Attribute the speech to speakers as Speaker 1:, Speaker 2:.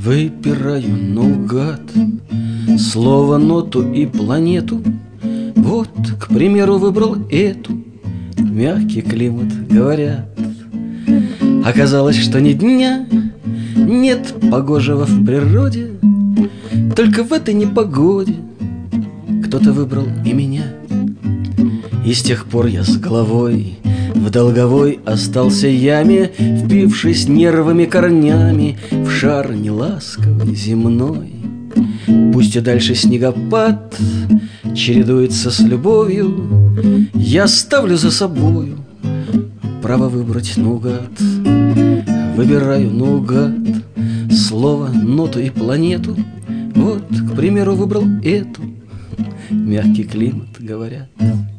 Speaker 1: Выбираю наугад слово, ноту и планету. Вот, к примеру, выбрал эту. Мягкий климат, говорят. Оказалось, что ни дня нет погожего в природе. Только в этой непогоде кто-то выбрал и меня. И с тех пор я с головой в долговой остался яме, впившись нервами корнями в шар неласковый земной. Пусть и дальше снегопад чередуется с любовью, я ставлю за собою право выбрать наугад. Выбираю наугад слово, ноту и планету. Вот, к примеру, выбрал эту. Мягкий климат, говорят.